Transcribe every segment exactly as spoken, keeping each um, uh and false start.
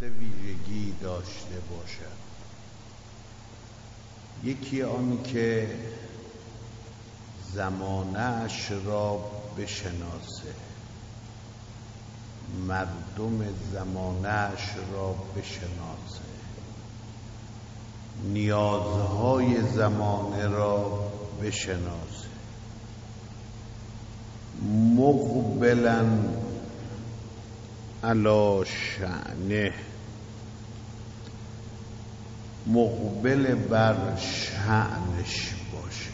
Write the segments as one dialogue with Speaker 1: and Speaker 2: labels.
Speaker 1: سه ویژگی داشته باشد. یکی آن که زمانه‌اش را بشناسه، مردم زمانه‌اش را بشناسه، نیازهای زمانه را بشناسه، مقبلاً علی شأنه، مقبل بر شأنش باشه،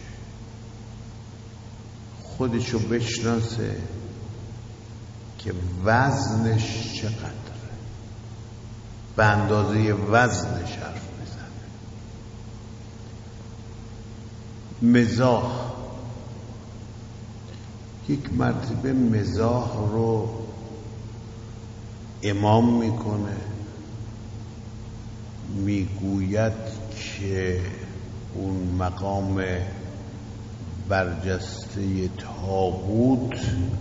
Speaker 1: خودشو بشناسه که وزنش چقدره، به اندازه وزنش حرف بزنه. مزاح، یک مرتبه مزاح رو امام میکنه، میگوید که اون مقام برجسته طاغوت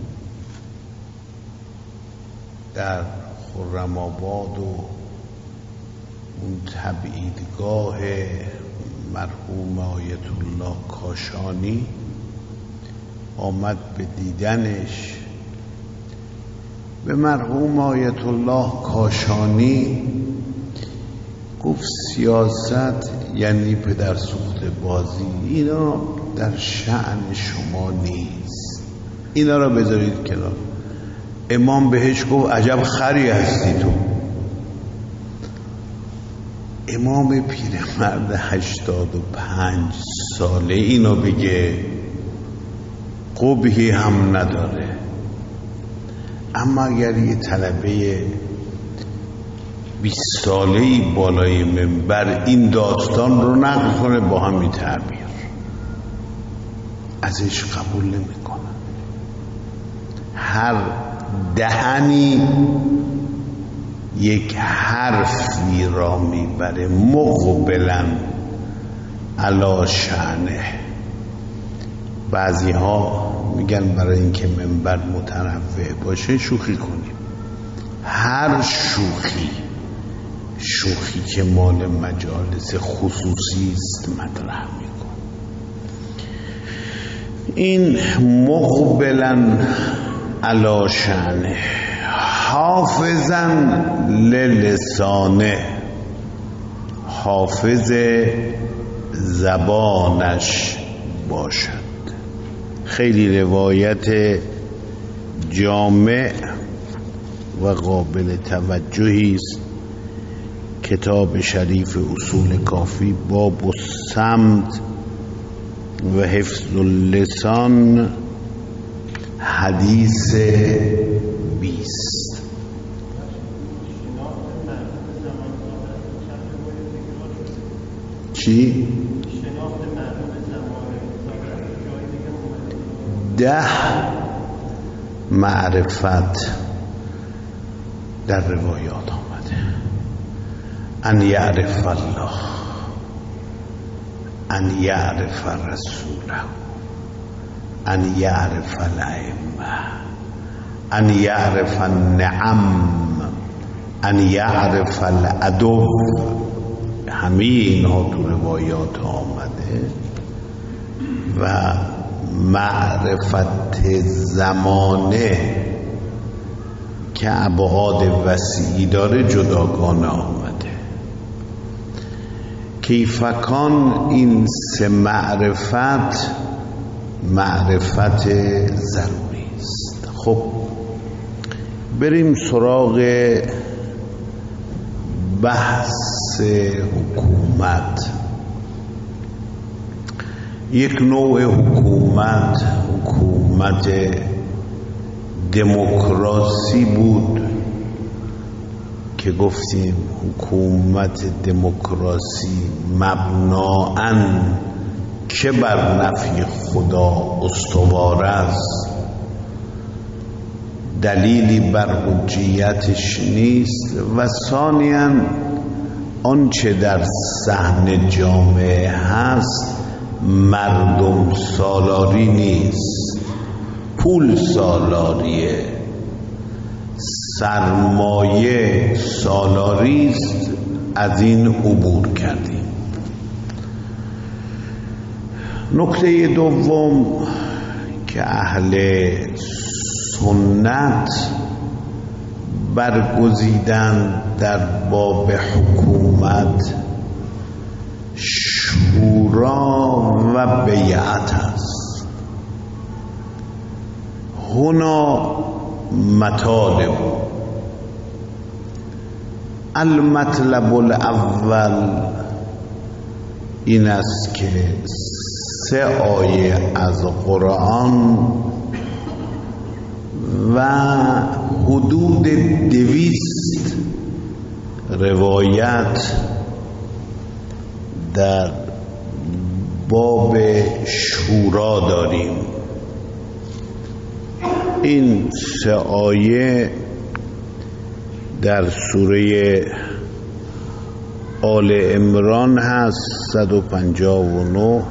Speaker 1: در خرم‌آباد و اون تبعیدگاه مرحوم آیت الله کاشانی آمد به دیدنش. به مرحوم آیت الله کاشانی گفت سیاست یعنی پدر سوخت بازی، اینا در شأن شما نیست، اینا را بذارید کنار. امام بهش گفت عجب خری هستی تو. امام پیرمرد هشتاد و پنج ساله اینو بگه قبحی هم نداره، اما اگر یه طلبه بیست ساله‌ای بالای منبر این داستان رو نقل کنه با همین تعبیر، ازش قبول نمی‌کنن. هر دهنی یک حرفی را میبره، مقبلاً علی شأنه. بعضی ها میگن برای اینکه منبر متنوع باشه شوخی کنیم. هر شوخی شوخی که مال مجالس خصوصی است مطرح میکن. این مقبلاً علی شأنه، حافظاً للسانه، حافظ زبانش باشد. خیلی روایت جامع و قابل توجهی است. کتاب شریف اصول کافی باب الصمت و حفظ اللسان، حدیث بیست. چی؟ ده معرفت در روایات آمده. ان یعرف الله، ان یعرف رسوله، ان یعرف الائمه، ان یعرف النعم، ان یعرف العدو. همه اینها تو روایات آمده. و معرفت زمانه که ابعاد وسیعی داره جداگانه آمده. کیفکان این سه معرفت معرفت ضروری است. خب بریم سراغ بحث حکومت. یک نوع حکومت حکومت دموکراسی بود که گفتیم حکومت دموکراسی مبنااً که بر نفی خدا استوار است، دلیلی بر حجیتش نیست، و ثانیاً آنچه در صحن جامعه هست مردم سالاری نیست، پول سالاریه. سرمایه سالاریست از این عبور کردیم. نکته دوم که اهل سنت برگزیدن در باب حکومت شورا و بیعت است. هنا مطالب. المطلب الاول این است که سه آیه از قرآن و حدود دویست روایت در باب شورا داریم. این سه آیه در سوره آل عمران هست صد و پنجاه و نه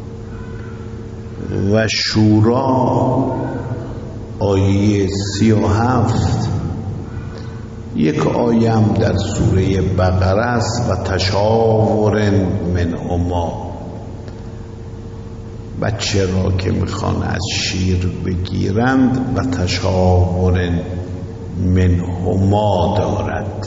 Speaker 1: و شورا آیه سی و هفت. یک آیه هم در سوره بقره است و تشاور منهما. بچه را که میخوان از شیر بگیرند و تشاور منهما دارد.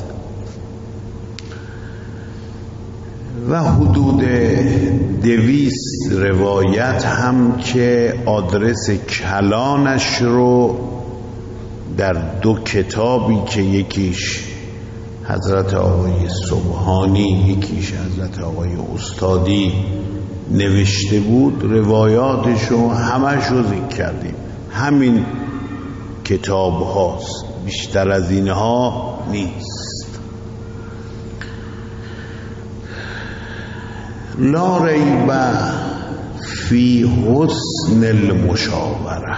Speaker 1: و حدود دویست روایت هم که آدرس کلانش رو در دو کتابی که یکیش حضرت آقای سبحانی یکیش حضرت آقای استادی نوشته بود، روایاتش رو همش رو ذکر کردیم. همین کتاب هاست، بیشتر از اینها نیست. لا ریب فی حسن المشاوره.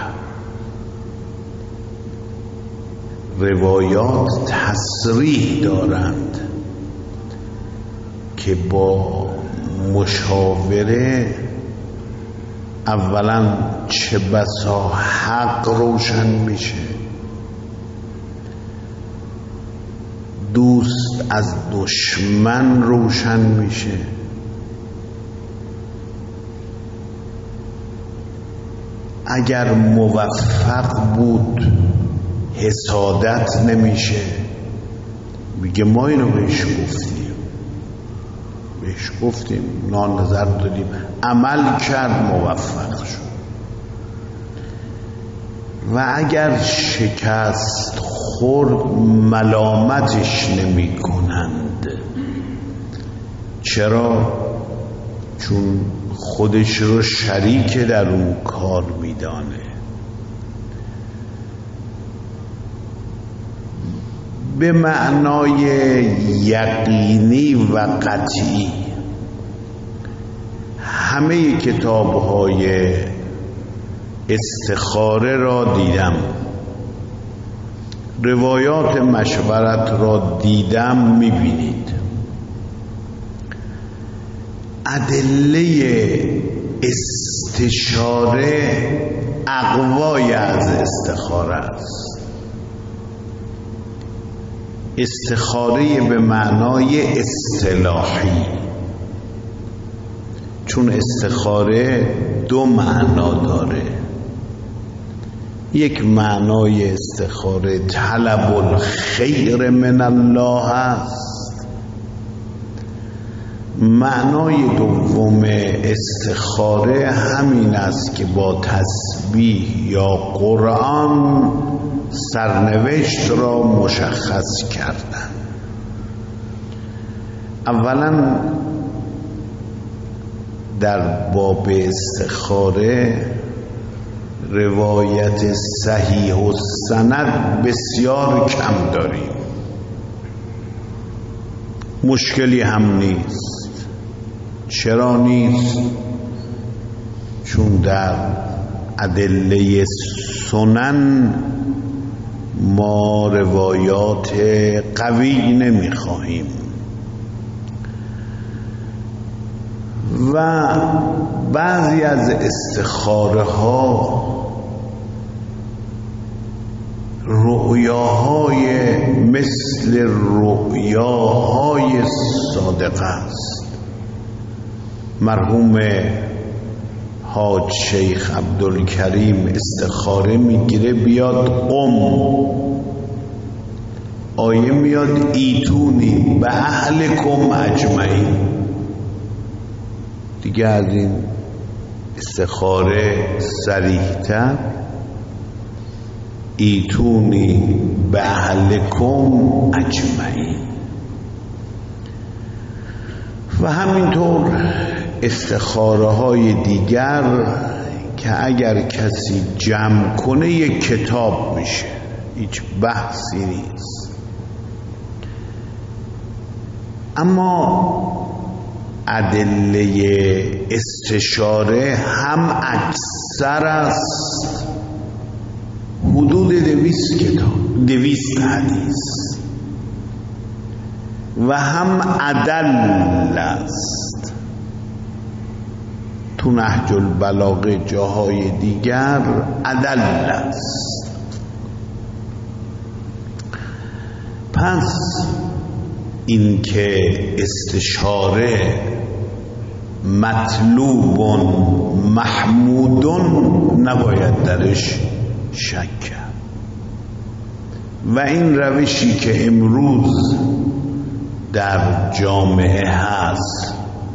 Speaker 1: روایات تصریح دارند که با مشاوره اولا چه بسا حق روشن میشه، دوست از دشمن روشن میشه، اگر موفق بود حسادت نمیشه. میگه ما اینو بهش گفتیم بهش گفتیم نان نظر دادیم، عمل کرد موفق شد. و اگر شکست خورد ملامتش نمی کنند. چرا؟ چون خودش رو شریک در اون کار میدانه. به معنای یقینی و قطعی همه کتاب‌های استخاره را دیدم، روایات مشورت را دیدم. میبینید ادله استشاره اقوای از استخاره است. استخاره به معنای اصطلاحی، چون استخاره دو معنا داره. یک معنای استخاره طلب الخیر من الله است. معنای دوم استخاره همین است که با تسبیح یا قرآن سرنوشت را مشخص کردن. اولا در باب استخاره روایت صحیح و سند بسیار کم داریم. مشکلی هم نیست. چرا نیست؟ چون در ادله سنن ما روایات قوی نمیخواهیم و بعضی از استخاره ها رؤیاهای مثل رؤیاهای صادقه است. مرحوم حاج شیخ عبدالکریم استخاره میگیره بیاد قم، آیه میاد ایتونی به اهلکم اجمعین. دیگه از این استخاره صریح‌تر ایتونی به اهلکم اجمعین. و همینطور استخاره های دیگر که اگر کسی جمع کنه یک کتاب میشه، هیچ بحثی نیست. اما ادله استشاره هم اکثر است، حدود دویست کتاب، دویست حدیث، و هم ادل است. تو نهج البلاغه جاهای دیگر ادل است. پس این که استشاره مطلوب محمود نباید درش شک کرد. و این روشی که امروز در جامعه هست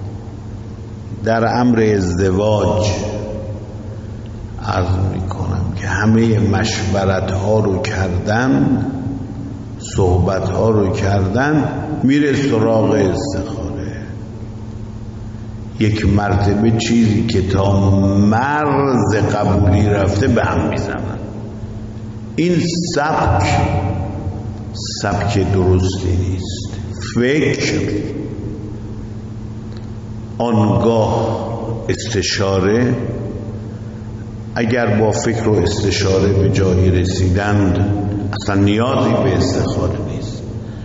Speaker 1: در امر ازدواج، عرض میکنم که همه مشورت ها رو کردن، صحبت ها رو کردن، میره سراغ استخاره. یک مرتبه چیزی که تا مرز قبولی رفته به هم میزنن. این سبک سبک درستی نیست. فکر آنگاه استشاره، اگر با فکر و استشاره به جایی رسیدند اصلا نیازی به استخاره نیست.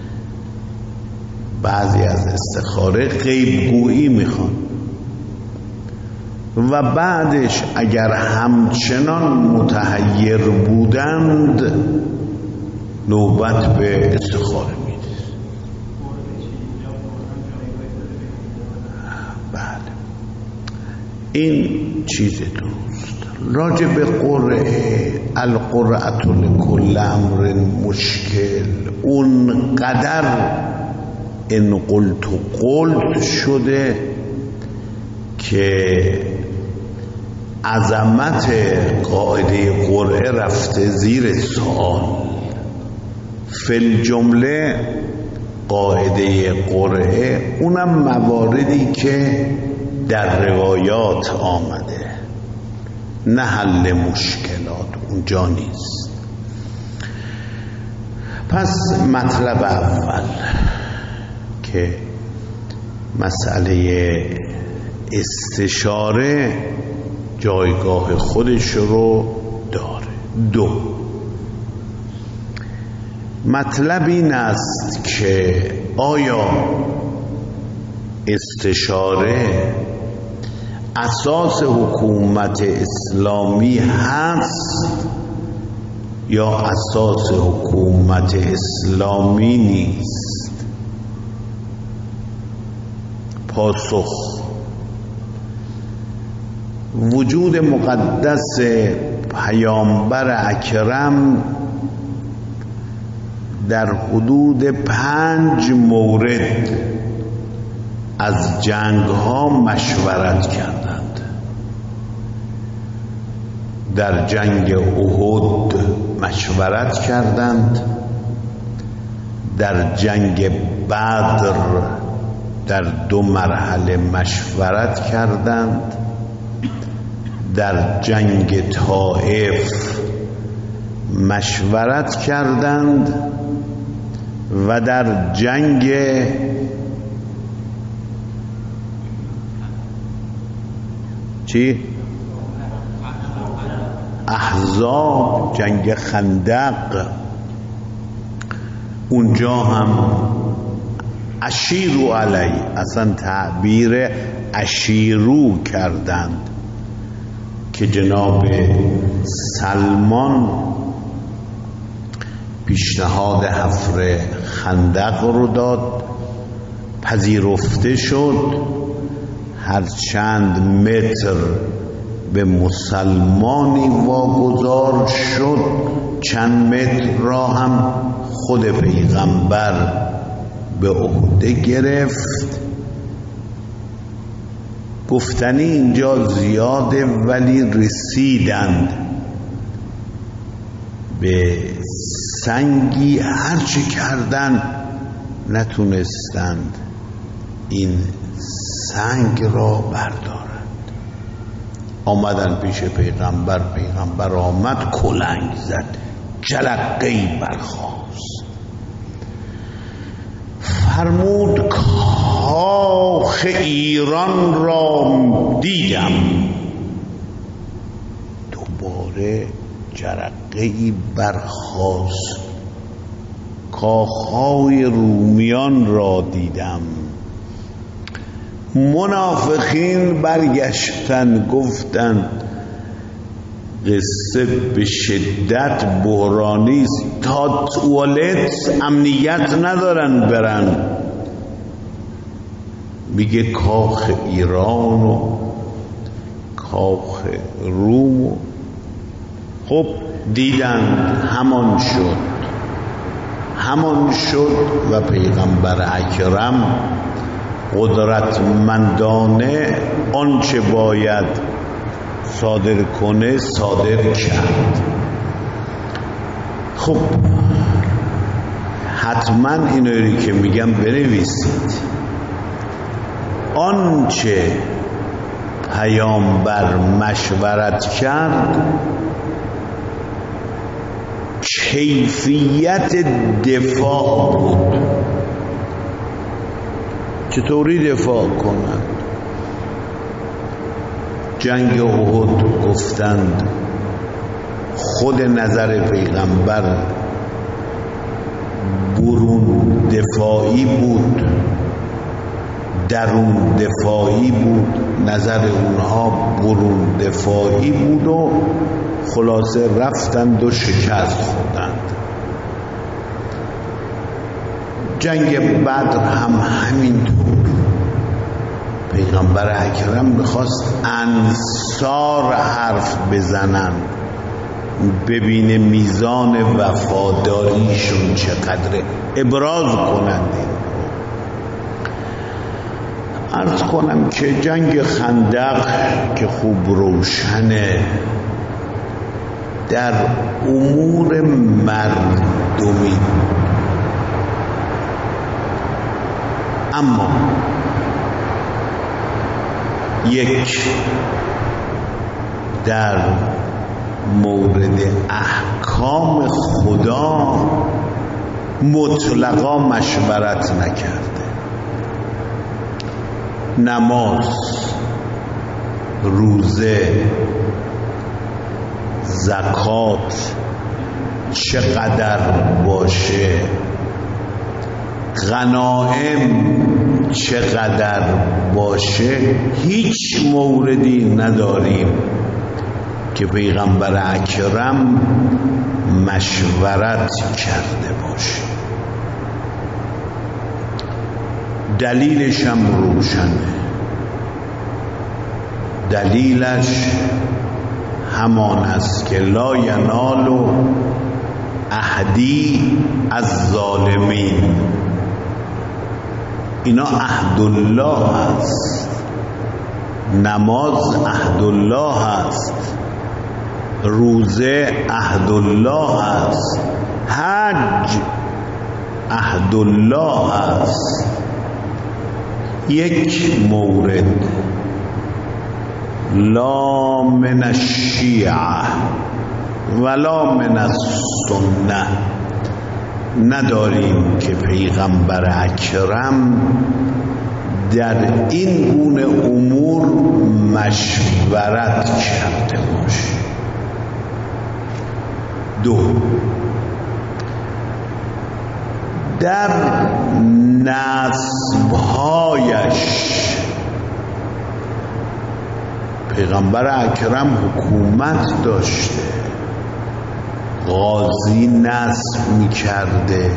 Speaker 1: بعضی از استخاره غیب گویی میخوان و بعدش اگر همچنان متحیر بودند نوبت به استخاره میده. بله، این چیز درست. راجع به قرعه، القرعه لکل امر مشکل، اون قدر ان قلت قلت شده که عظمت قاعده قرعه رفته زیر سوال. فی جمله قاعده قرعه اونم مواردی که در روایات آمده، نه حل مشکلات اونجا نیست. پس مطلب اول که مسئله استشاره جایگاه خودش رو داره. دو، مطلب این است که آیا استشاره اساس حکومت اسلامی هست یا اساس حکومت اسلامی نیست؟ پاسخ: وجود مقدس پیامبر اکرم در حدود پنج مورد از جنگ ها مشورت کردند. در جنگ احد مشورت کردند، در جنگ بدر در دو مرحله مشورت کردند، در جنگ طائف مشورت کردند و در جنگ چی؟ احزاب، جنگ خندق، اونجا هم اشیرو علی، اصلا تعبیر اشیرو کردند که جناب سلمان پیشنهاد حفر خندق رو داد، پذیرفته شد. هر چند متر به مسلمانی واگذار شد، چند متر را هم خود پیغمبر به عهده گرفت. گفتنی اینجا زیاده ولی رسیدند به سنگی، هرچه کردن نتونستند این سنگ را بردارند. آمدن پیش پیغمبر، پیغمبر آمد کلنگ زد، جرقه‌ای برخاست، فرمود کاخ ایران را دیدم. دوباره جرقه‌ای برخاست، کاخهای رومیان را دیدم. منافقین برگشتن گفتند قصه به شدت بحرانی است، تا توالت امنیت ندارن برن. میگه کاخ ایران و کاخ روم. خب دیدند همان شد، همان شد و پیغمبر اکرم قدرتمندانه آنچه باید صادر کنه صادر کرد. خب حتما اینایی که میگم بنویسید. آنچه پیامبر مشورت کرد کیفیت دفاع بود. چطوری دفاع کنند؟ جنگ احد گفتند خود نظر پیغمبر برون دفاعی بود، درون دفاعی بود. نظر اونها برون دفاعی بود و خلاصه رفتند و شکست خوردند. جنگ بدر هم همینطور. پیغمبر اکرم میخواست انصار حرف بزنن، ببینه میزان وفاداریشون چقدره، ابراز کنند. عرض کنم که جنگ خندق که خوب روشنه در امور مردمی، اما یک در مورد احکام خدا مطلقا مشورت نکرده. نماز، روزه، زکات چقدر باشه، غنایم چقدر باشه، هیچ موردی نداریم که پیغمبر اکرم مشورت کرده باشه. دلیلش هم روشنه. دلیلش همان است که لا ینال عهدی از ظالمین. اینا عهد الله است. نماز عهد الله است، روزه عهد الله است، حج عهد الله است. یک مورد لا من الشیعه ولا من السنه نداریم که پیغمبر اکرم در این گونه امور مشورت کرده باشه. دو، در نسبهایش پیغمبر اکرم حکومت داشته، قاضی نصب میکرده،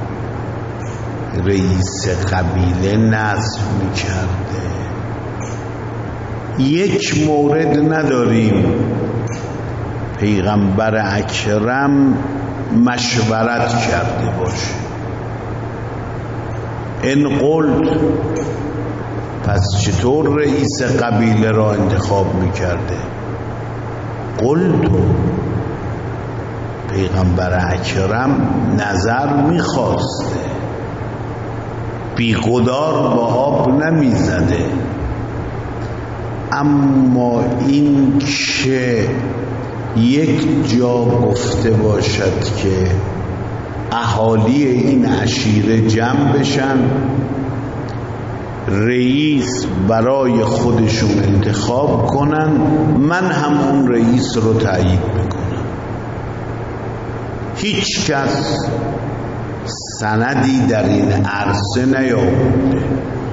Speaker 1: رئیس قبیله نصب میکرده. یک مورد نداریم پیغمبر اکرم مشورت کرده باشه. ان قلت، پس چطور رئیس قبیله را انتخاب میکرده؟ قلت، پیغمبر اکرم نظر میخواسته، بیقدار با آب نمیزده. اما این که یک جا گفته باشد که اهالی این عشیره جمع بشن، رئیس برای خودشون انتخاب کنن، من هم اون رئیس رو تایید میکنم. هیچ کس سندی در این عرصه نیاورده.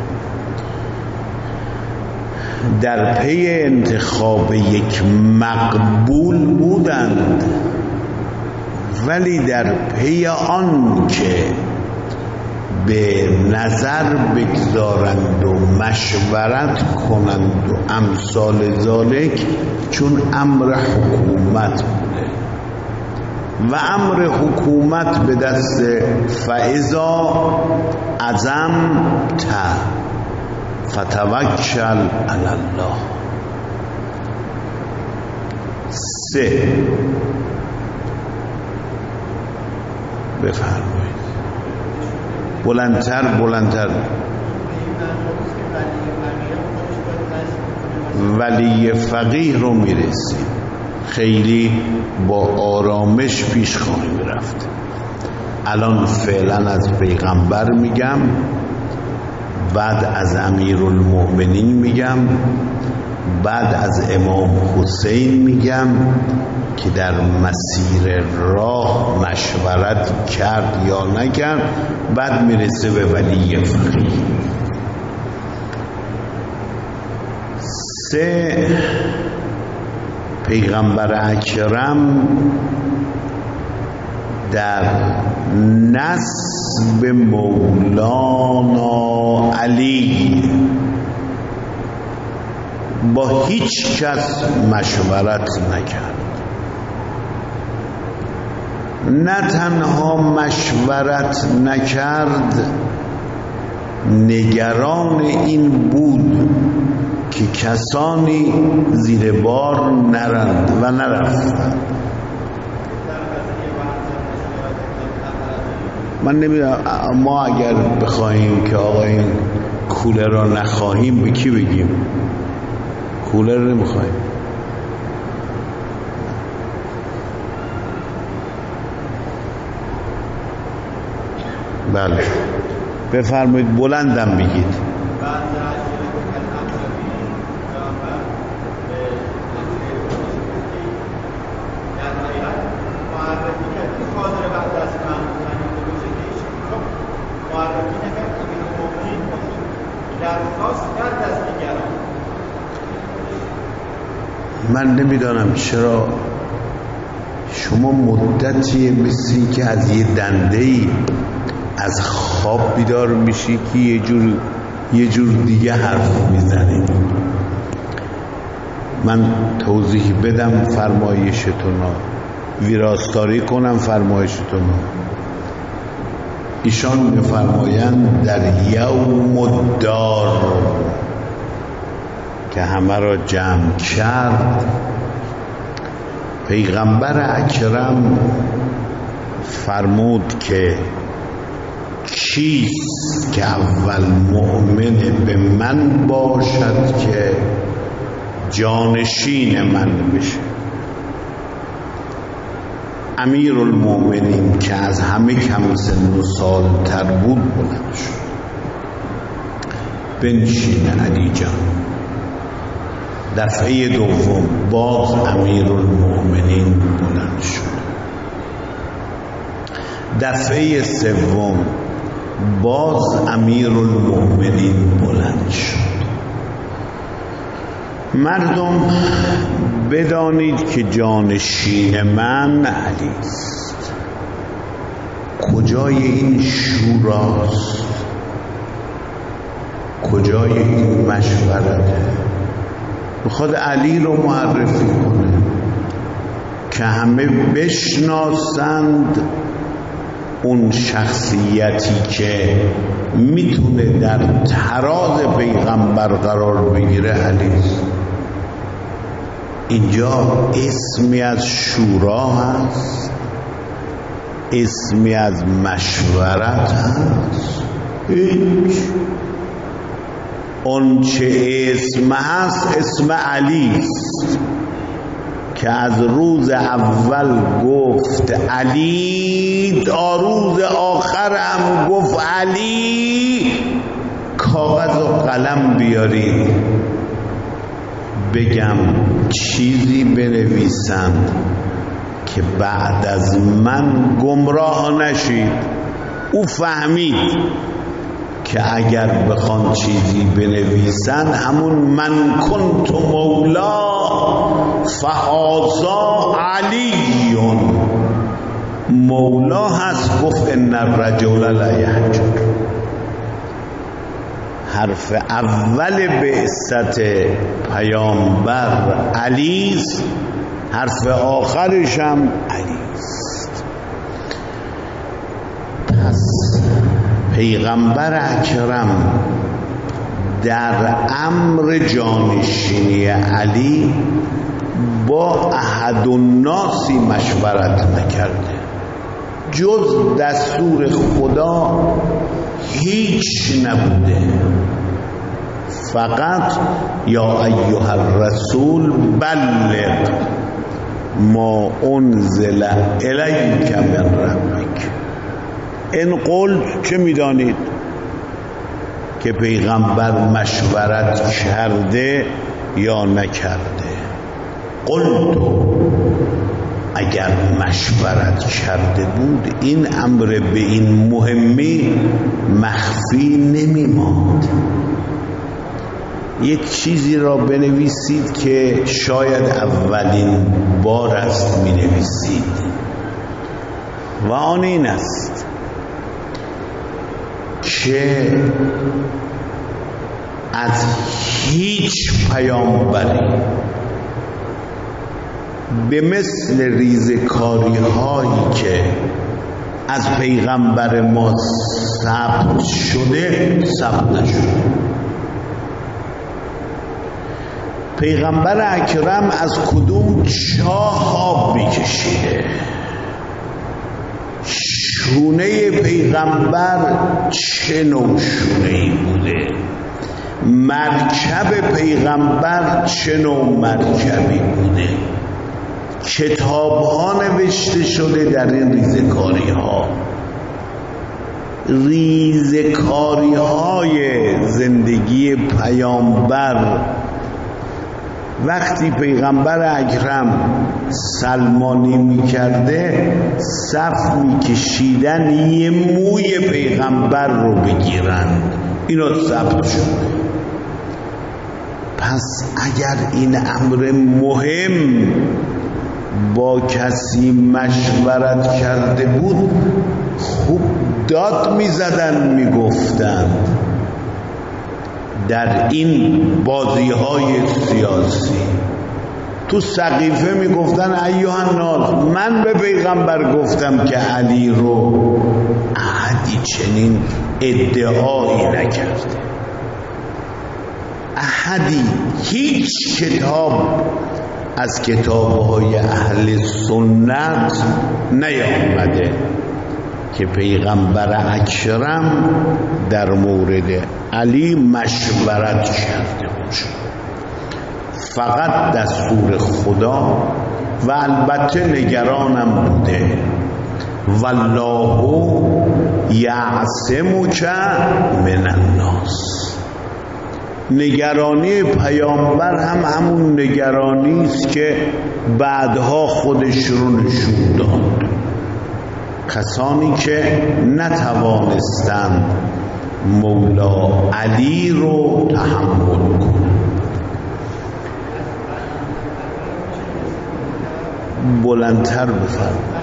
Speaker 1: در پی انتخاب یک مقبول بودند، ولی در پی آن که به نظر بگذارند و مشورت کنند و امثال ذالک، چون امر حکومت بوده و امر حکومت به دست فاذا عزمت فتوکل علی الله. سه، بفرمایید. بلندتر بلندتر. ولی فقیه رو میرسیم، خیلی با آرامش پیش خواهیم رفت. الان فعلا از پیغمبر میگم، بعد از امیرالمؤمنین میگم، بعد از امام حسین میگم که در مسیر راه مشورت کرد یا نکرد، بعد میرسه به ولی فقیه. سه، پیغمبر اکرم در نسب مولانا علی با هیچ کس مشورت نکرد. نه تنها مشورت نکرد، نگران این بود که کسانی زیر بار نرند و نرفتند. من نمیدونم ما اگر بخواهیم که آقا این کولر را نخواهیم به کی بگیم؟ کولر نمیخواهیم. بله بفرمایید، بلندم بگید. من نمیدانم چرا شما مدتی مثلی که از یه دنده‌ای از خواب بیدار میشی که یه جور یه جور دیگه حرف میزنی. من توضیح بدم فرمایشتون رو، ویراستاری کنم فرمایشتون رو. ایشان میفرمایند در یوم الدار که همه را جمع کرد، پیغمبر اکرم فرمود که کیست که اول مؤمن به من باشد که جانشین من بشه؟ امیرالمؤمنین که از همه کم سن و سال تر بود بلند شد، بنشین علی جان. دفعه دوم باز امیرالمؤمنین بلند شد. دفعه سوم باز امیرالمؤمنین بلند شد. مردم بدانید که جانشین من علی است. کجای این شوراست؟ کجای این مشورته؟ میخواد علی رو معرفی کنه که همه بشناسند اون شخصیتی که میتونه در تراز پیغمبر قرار بگیره علی است. اینجا اسمی از شورا هست، اسمی از مشورت هست، هیچ. اون چه اسم هست اسم علی است که از روز اول گفت علی تا روز آخر هم گفت علی. کاغذ و قلم بیارید بگم چیزی بنویسند که بعد از من گمراه نشید. او فهمید که اگر بخوان چیزی بنویسن همون من کنت مولا فهذا علیون مولا هست. گفت ان الرجل لا یهجر. حرف اول بعثت پیامبر علی است، حرف آخرش هم علی است. پس پیغمبر اکرم در امر جانشینی علی با احد الناسی مشورت نکرده، جز دستور خدا هیچ نبوده. فقط یا ایها الرسول بلغ ما انزل الیک من ربک. این قول چه میدانید که پیغمبر مشورت کرده یا نکرده؟ قلت اگر مشورت کرده بود این امر به این مهمی مخفی نمی ماند. یک چیزی را بنویسید که شاید اولین بار است می نویسید و آن این است که از هیچ پیامبری به مثل ریزکاری هایی که از پیغمبر ما ثبت شده ثبت نشده. پیغمبر اکرم از کدوم چاه آب میکشیده؟ شونه پیغمبر چه نوع شونه‌ای بوده؟ مرکب پیغمبر چه نوع مرکبی بوده؟ کتاب ها نوشته شده در این ریزکاری ها. ریزکاری های زندگی پیامبر وقتی پیغمبر اکرم سلمانی میکرده صف میکشیدن یه موی پیغمبر رو بگیرن. اینا ثبت شده. پس اگر این امر مهم با کسی مشورت کرده بود خوب داد میزدن میگفتن. در این بازی های سیاسی تو سقیفه میگفتن ایها الناس من به پیغمبر گفتم که علی رو احدی چنین ادعایی نکرده. احدی هیچ کتاب از کتاب‌های اهل سنت نیامده که پیغمبر اکرم در مورد علی مشورت کرده باشه. فقط دستور خدا و البته نگرانم بوده والله یعصمک من الناس. نگرانی پیامبر هم همون نگرانی است که بعدها خودش رو نشون داد. کسانی که نتوانستند مولا علی رو تحمل کنند. بلندتر بفرمایید.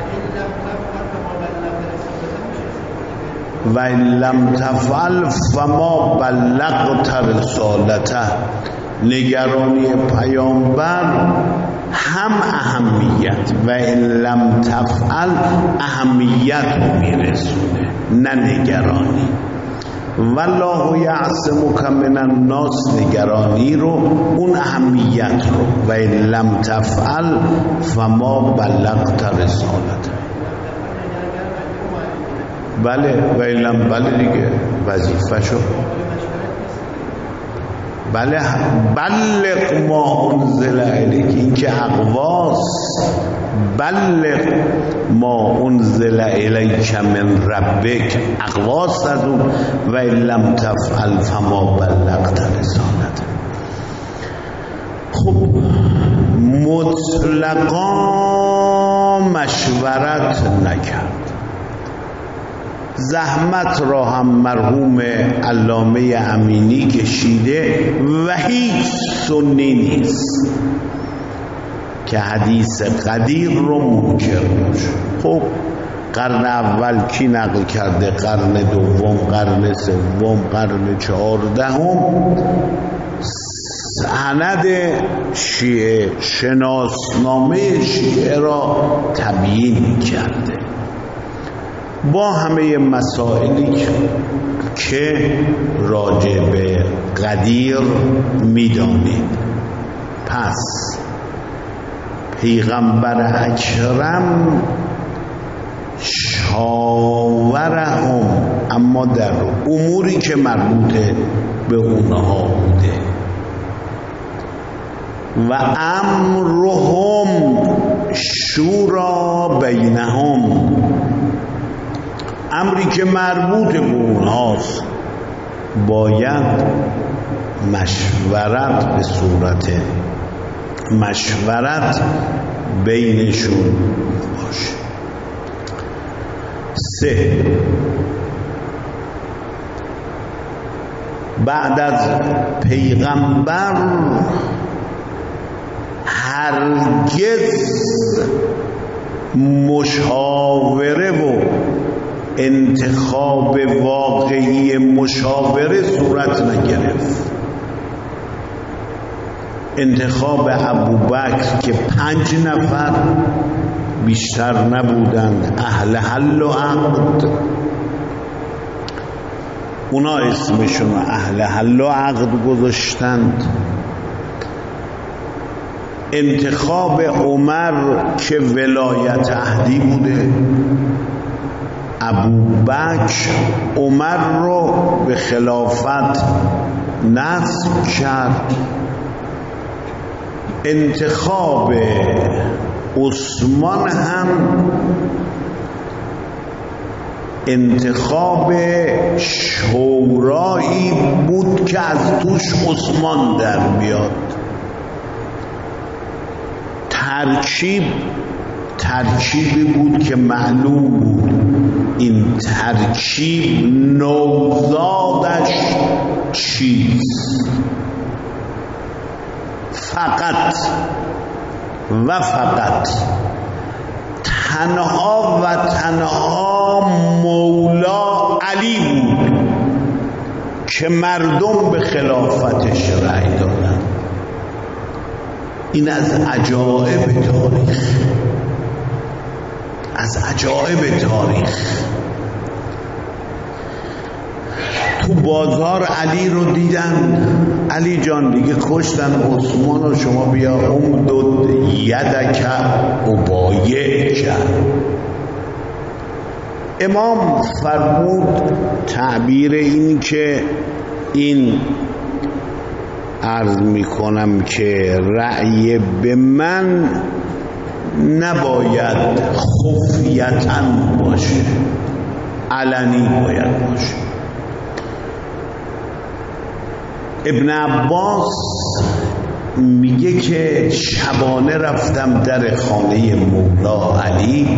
Speaker 1: و این لم تفعل فما بلغت رسالته. نگرانی پیامبر هم اهمیت و این لم تفعل اهمیت میرسونه، نه نگرانی. والله یعصمک من الناس، نگرانی رو، اون اهمیت رو. و این لم تفعل فما بلغت رسالته. بله و این لم، بله دیگه وظیفه شو. بله بلغ ما انزل الیک، این که اقواس. بلغ ما انزل الیک من ربک، اقواس از اون. و این لم تفعل فما بلغت رسالته. خب مطلقا مشورت نکرد. زحمت را هم مرحوم علامه امینی کشیده و هیچ سنی نیست که حدیث قدیر رو منکر باشه. خب قرن اول کی نقل کرده؟ قرن دوم، قرن سوم، قرن چهاردهم سند شیعه، شناسنامه شیعه را تبیین کرده با همه مسائلی که راجع به قدیر میدانید. پس پیغمبر اکرم شاورهم، اما در اموری که مربوط به اونها بوده. و امرهم شورا بینهم، امری که مربوط به اونهاست باید مشورت به صورت مشورت بینشون باشه. سه، بعد از پیغمبر هرگز مشاوره و انتخاب واقعی مشاوره صورت نگرفت. انتخاب ابوبکر که پنج نفر بیشتر نبودند، اهل حل و عقد، اونا اسمشون اهل حل و عقد گذاشتند. انتخاب عمر که ولایت عهدی بوده، ابوبکر عمر رو به خلافت نصب کرد. انتخاب عثمان هم انتخاب شورایی بود که از توش عثمان در بیاد. ترکیب ترکیبی بود که معلوم بود این ترکیب نوزادش چیست. فقط و فقط تنها و تنها مولا علی بود که مردم به خلافتش رأی دادن. این از عجایب تاریخ، از عجایب تاریخ. تو بازار علی رو دیدن، علی جان دیگه کشتن عثمان و شما بیا امدد یدک و بایع کرد. امام فرمود تعبیر این که این عرض میکنم که رأی به من نباید خفیتاً باشه، علنی باید باشه. ابن عباس میگه که شبانه رفتم در خانه مولا علی،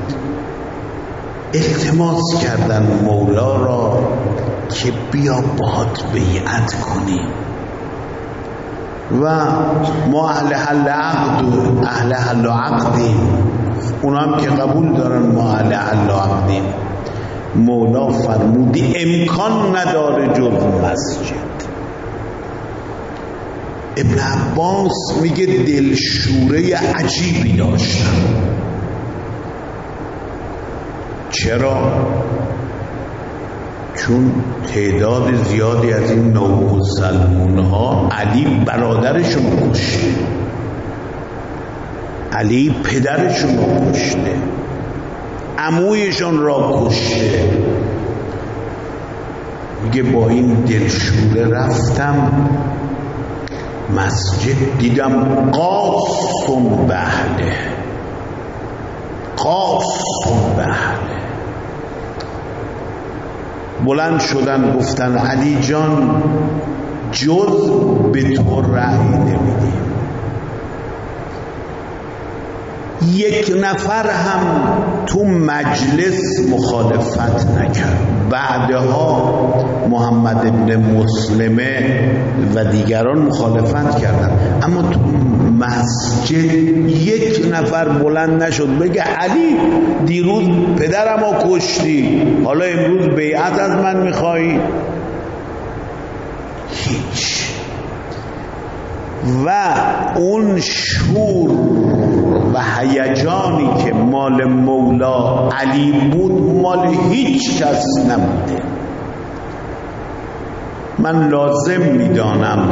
Speaker 1: التماس کردن مولا را که بیا باهات بیعت کنیم. و ما اهل حل عقد و اهل حل و عقدیم، اونا هم که قبول دارن ما اهل حل و عقدیم. مولا فرمودی امکان نداره جز مسجد. ابن عباس میگه دلشوره عجیبی داشتم. چرا؟ چون تعداد زیادی از این نومسلمون ها علی برادرشون رو کشته، علی پدرشون رو کشته، عمویشون را کشته. میگه با این دلشوره رفتم مسجد، دیدم قاصون بهله، قاصون بهله. بلند شدن گفتن علی جان جز به تو رأی نمیدیم. یک نفر هم تو مجلس مخالفت نکرد. بعدها محمد ابن مسلمه و دیگران مخالفت کردن، اما تو مسجد یک نفر بلند نشد بگه علی دیروز پدرم رو کشتی، حالا امروز بیعت از من میخوایی؟ هیچ. و اون شور و هیجانی که مال مولا علی بود مال هیچ کس نبوده. من لازم میدانم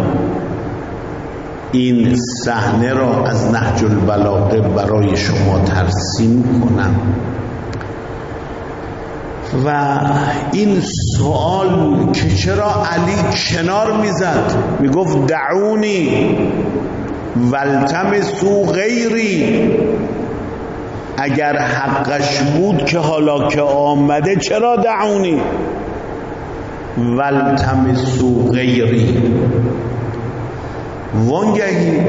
Speaker 1: این صحنه را از نهج البلاغه برای شما ترسیم کنم و این سوال که چرا علی کنار میزد، میگفت دعونی والتمسوا غیری، اگر حقش بود که حالا که آمده چرا دعونی والتمسوا غیری. وانگهی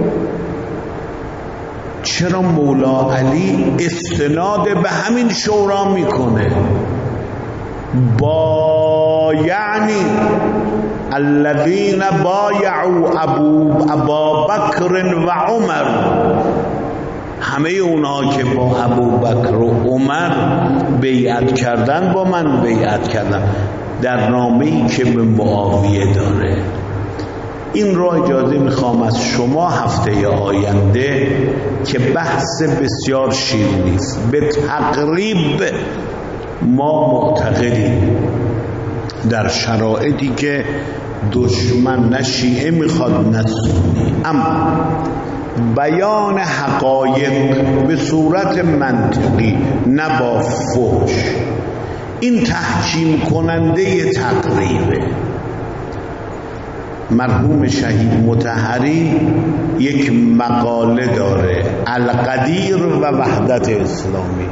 Speaker 1: چرا مولا علی استناد به همین شورا میکنه؟ با یعنی الذين بایعوا ابو ابا بکر و عمر، همه اونها که با ابو بکر و عمر بیعت کردن با من بیعت کردن، در نامه‌ای که به معاویه داره. این را اجازه میخوام از شما هفته آینده که بحث بسیار شیرینی است. به تقریب ما معتقدیم در شرایطی که دشمن نه شیعه میخواد نه سنی، اما بیان حقایق به صورت منطقی نه با فحش، این تحکیم کننده تقریبه. مرحوم شهید مطهری یک مقاله داره، القدیر و وحدت اسلامی،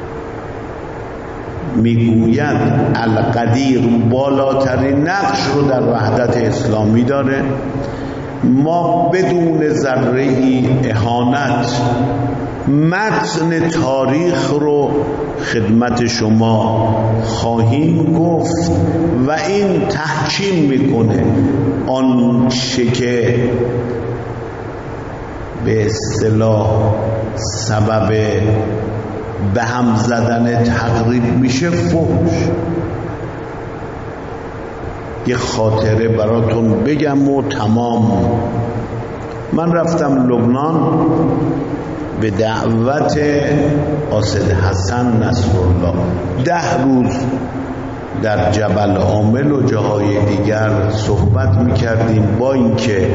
Speaker 1: میگوید القدیر بالاترین نقش رو در وحدت اسلامی داره. ما بدون ذره اهانت متن تاریخ رو خدمت شما خواهیم گفت و این تحکیم میکنه آن چه که به اصطلاح سبب به هم زدن تقریب میشه فحش. یه خاطره براتون بگم و تمام. من رفتم لبنان به دعوت قاصد حسن نصرالله، ده روز در جبل عامل و جاهای دیگر صحبت میکردیم. با اینکه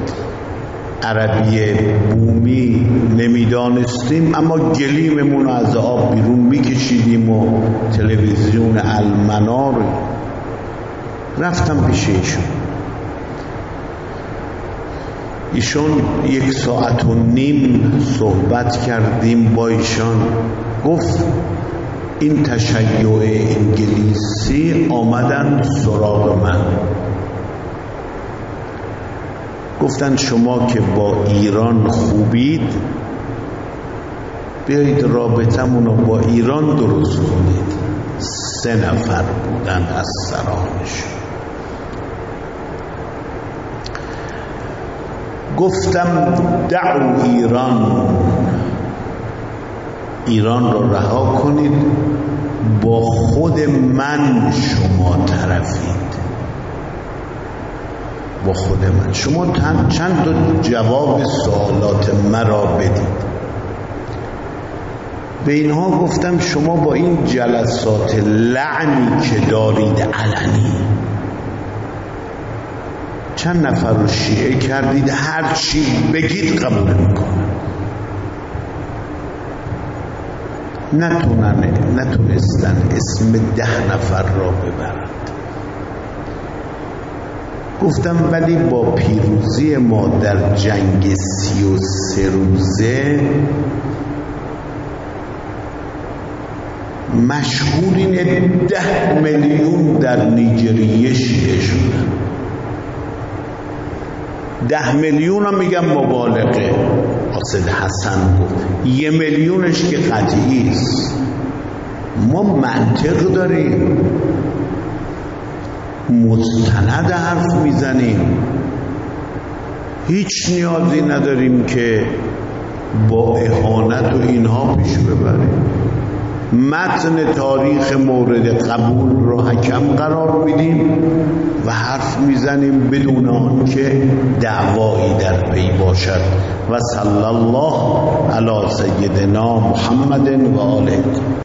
Speaker 1: عربی بومی نمیدانستیم اما گلیممون از آب بیرون میکشیدیم و تلویزیون المنار رفتم پیش ایشون. ایشون یک ساعت و نیم صحبت کردیم با ایشان. گفت این تشیع انگلیسی آمدن سراغ من، گفتن شما که با ایران خوبید بیایید رابطمون رو با ایران درست کنید. سه نفر بودن از سرانش. گفتم دعو ایران، ایران را رها کنید، با خود من شما طرفید، با خود من. شما چند تا جواب سوالات مرا بدید. به اینها گفتم شما با این جلسات لعنی که دارید علنی، چند نفر رو شیعه کردید، هر چی بگید قبول میکنن. نتونن نتونستن اسم ده نفر را ببرند. گفتم ولی با پیروزی ما در جنگ سی و سه روزه مشهورین ده میلیون در نیجریه شیعه شدن. ده میلیون هم میگم مبالغه، قاصد حسن گفت یه میلیونش که قطعی است. ما منطق داریم، مستند حرف میزنیم، هیچ نیازی نداریم که با اهانت و اینها پیش ببریم. متن تاریخ مورد قبول را حکم قرار میدیم و حرف میزنیم بدون آن که دعوایی در پی باشد. و صلی الله علی سیدنا محمد و آله.